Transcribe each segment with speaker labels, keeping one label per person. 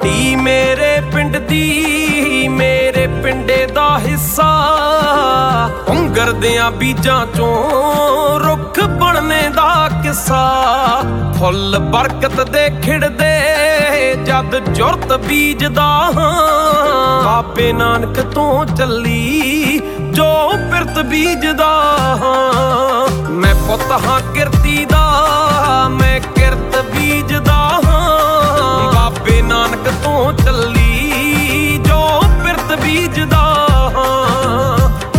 Speaker 1: ਮਾਟੀ ਮੇਰੇ ਪਿੰਡ ਦੀ, ਮੇਰੇ ਪਿੰਡੇ ਦਾ ਹਿੱਸਾ। ਪੁੰਗਰ ਦਿਆਂ ਬੀਜਾਂ ਚੋਂ ਰੁੱਖ ਬਣਨੇ ਦਾ ਕਿੱਸਾ। ਫੁੱਲ ਬਰਕਤ ਦੇ ਖਿੜਦੇ ਜਦ ਜੁਰਤ ਬੀਜਦਾ ਹਾਂ। ਬਾਬੇ ਨਾਨਕ ਤੋਂ ਚੱਲੀ ਜੋ ਪਿਰਤ ਬੀਜਦਾ ਹਾਂ। ਮੈਂ ਪੁੱਤ ਹਾਂ ਕਿਰਤੀ ਦਾ, ਮੈਂ ਕਿਰਤ ਬੀਜਦਾ ਹਾਂ। ਬਾਬੇ ਨਾਨਕ ਤੋਂ ਚੱਲੀ ਜੋ ਪਿਰਤ ਬੀਜਦਾ ਹਾਂ।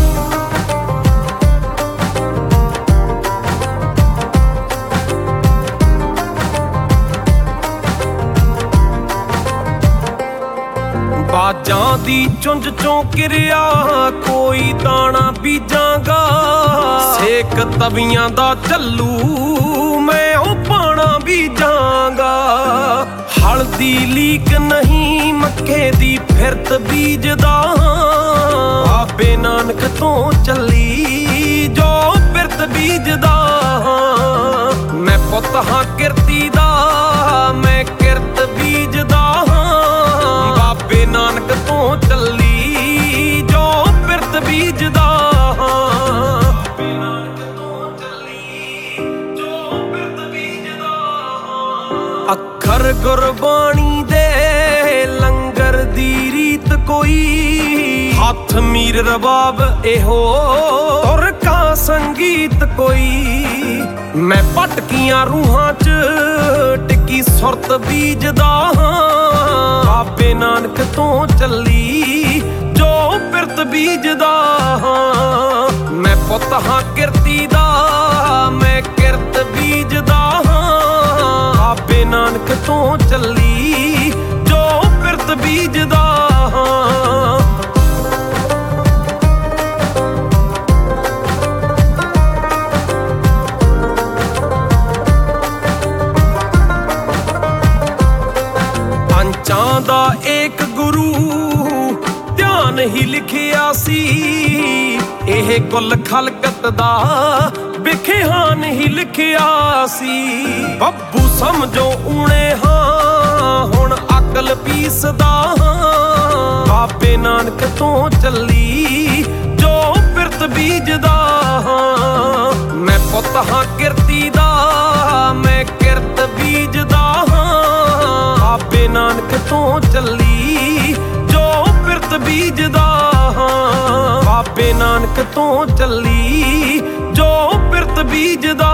Speaker 1: ਬਾਜਾਂ ਦੀ ਚੁੰਝ ਚੋਂ ਕਿਰਿਆ ਕੋਈ ਦਾਣਾ ਬੀਜਾਂਗਾ। ਸੇਕ ਤਵੀਆਂ ਦਾ ਚੱਲੂ ਮੈਂ ਉਹ ਪਾਣਾ ਬੀਜਾਂਗਾ। ਹਲਦੀ ਲੀਕ ਨਹੀਂ ਮੱਕੇ ਦੀ ਫਿਰਤ ਬੀਜਦਾ। ਬਾਬੇ ਨਾਨਕ ਤੋਂ ਚੱਲੀ ਜੋ ਫਿਰਤ ਬੀਜਦਾ। ਮੈਂ ਪੁੱਤ ਹਾਂ ਕਿਰਤੀ ਦਾ, ਮੈਂ ਕਿਰਤ ਬੀਜਦਾ। ਬਾਬੇ ਨਾਨਕ ਤੋਂ ਚੱਲੀ ਜੋ ਪਿਰਤ ਬੀਜਦਾ। ਬਾਬੇ ਨਾਨਕ ਤੋਂ ਚੱਲੀ ਜੋ ਪਿਰਤ ਬੀਜਦਾ। ਅੱਖਰ ਗੁਰਬਾਣੀ ਦੇ ਲੰਗਰ ਦੀ ਰੀਤ ਕੋਈ। ਹੱਥ ਮੀਰ ਰਬਾਬ ਇਹੋ ਤੁਰ ਕਾ ਸੰਗੀਤ ਕੋਈ। ਮੈਂ ਭਟਕੀਆਂ ਰੂਹਾਂ 'ਚ ਟਿੱਕੀ ਸੁਰਤ ਬੀਜਦਾ ਹਾਂ। ਬਾਬੇ ਨਾਨਕ ਤੋਂ ਚੱਲੀ ਜੋ ਪਿਰਤ ਬੀਜਦਾ ਹਾਂ। ਮੈਂ ਪੁੱਤ ਹਾਂ ਕਿਰਤੀ ਦਾ, ਮੈਂ ਕਿਰਤ ਬੀਜਦਾ ਹਾਂ। ਬਾਬੇ ਨਾਨਕ ਤੋਂ ਚੱਲੀ ਜੋ ਪਿਰਤ ਬੀਜਦਾ ਹਾਂ। ਪੰਚਾਂ ਦਾ ਏਕ ਗੁਰੂ ਧਿਆਨ ਹੀ ਲਿਖਿਆ ਸੀ। ਇਹ ਕੁੱਲ ਖਲਕਤ ਦਾ ਵਿਖਿਆਨ ਹੀ ਲਿਖਿਆ ਸੀ। ਬੱਬੂ ਸਮਝੋ ਊਣੇ ਹਾਂ ਹੁਣ ਅਕਲ ਪੀਸਦਾ ਹਾਂ। ਬਾਬੇ ਨਾਨਕ ਤੋਂ ਚੱਲੀ ਜੋ ਪਿਰਤ ਬੀਜਦਾ ਹਾਂ। ਮੈਂ ਪੁੱਤ ਹਾਂ ਕਿਰਤੀ ਦਾ, ਮੈਂ ਕਿਰਤ ਬੀਜਦਾ ਹਾਂ। ਬਾਬੇ ਨਾਨਕ ਤੋਂ ਚੱਲੀ ਜੋ ਪਿਰਤ ਬੀਜਦਾ ਹਾਂ। ਬਾਬੇ ਨਾਨਕ ਤੋਂ ਚੱਲੀ ਜੋ ਪਿਰਤ ਬੀਜਦਾ